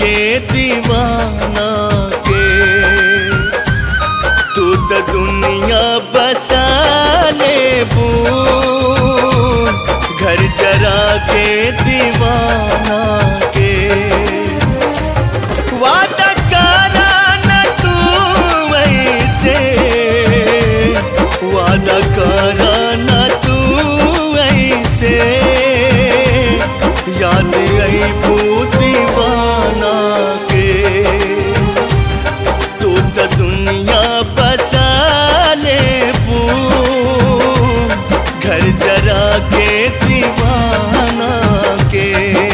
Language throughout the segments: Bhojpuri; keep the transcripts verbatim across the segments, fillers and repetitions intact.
के दीवाना के। तू तो दुनिया बसा ले बूं घर जरा के दीवाना के। वादा करा न तू ऐसे, वादा करा न तू ऐसे, याद आई वो दीवाना के। तू तो दुनिया बसा ले बूं घर जरा के दीवाना के।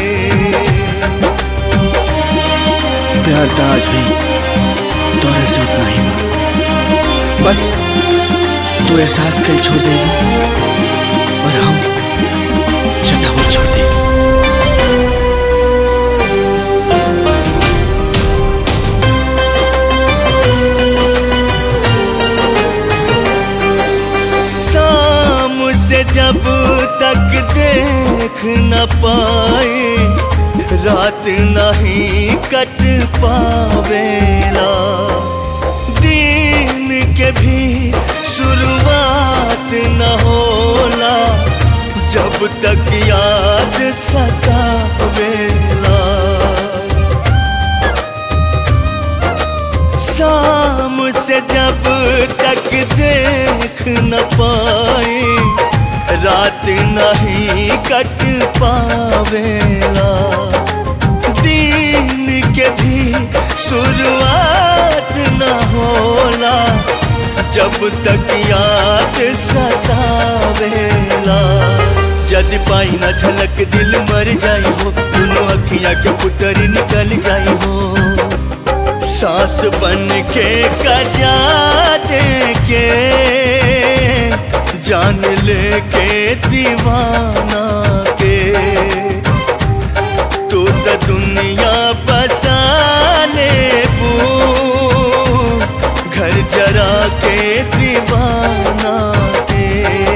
प्यार था आज भी तोरे से उतना ही बा। बस तू एहसास कर छोड़ दे और हम जतावत छोड़ दे। शाम से जब तक देख न पाए रात नहीं कट पावेला। दिन के भी शुरुआत न होला जब तक याद सतावेला। शाम से जब तक देख न पाए रात नहीं कट पावेला। दिन के भी शुरुआत न होला जब तक याद सतावेला। जद पाई न झलक दिल मर जाई हो, दोनों अखियां के पुतरी निकल जाई हो। सांस बन के कजा दे के जान लेके दीवाना के। तू तो दुनिया बसा ले बूं घर जरा के दीवाना के।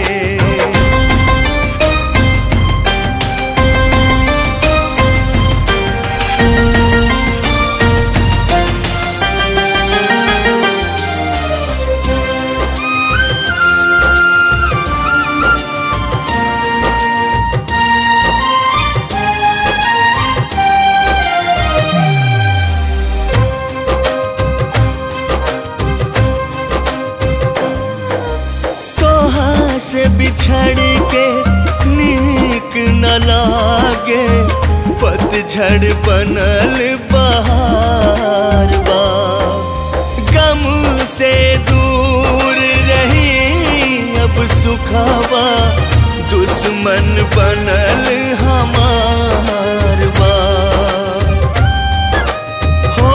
से बिछड़ के नीक न लागे, पतझड़ बनल बहार बा। गम से दूर रही अब सुखावा, दुश्मन बनल हमार बा। हो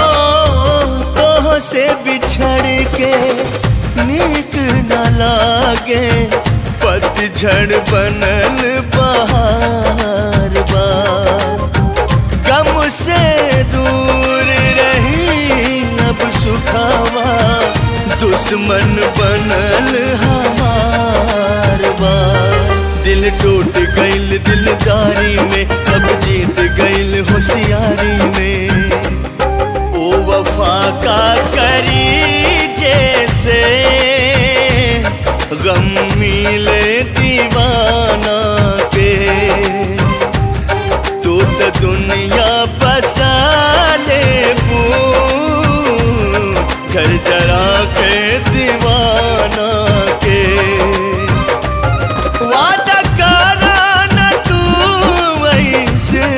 तो से बिछड़ के नीक न लागे, पतझड़ बनल बहार बा। गम से दूर रही अब सुखावा, दुश्मन बनल हमार बा। दिल टूट गइल दिलदारी में, सब जीत गइल होशियारी में। ओ वफा का करी जैसे गम मिले दीवाना के। तू तो दुनिया बसा ले बूं घर जरा के दीवाना के। वादा करा न तू ऐसे,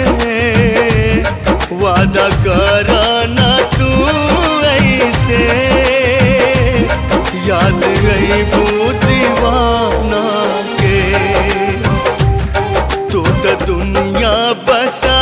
वादा करा न तू ऐसे, याद गई वो दीवाना के। तू तो दुनिया बसा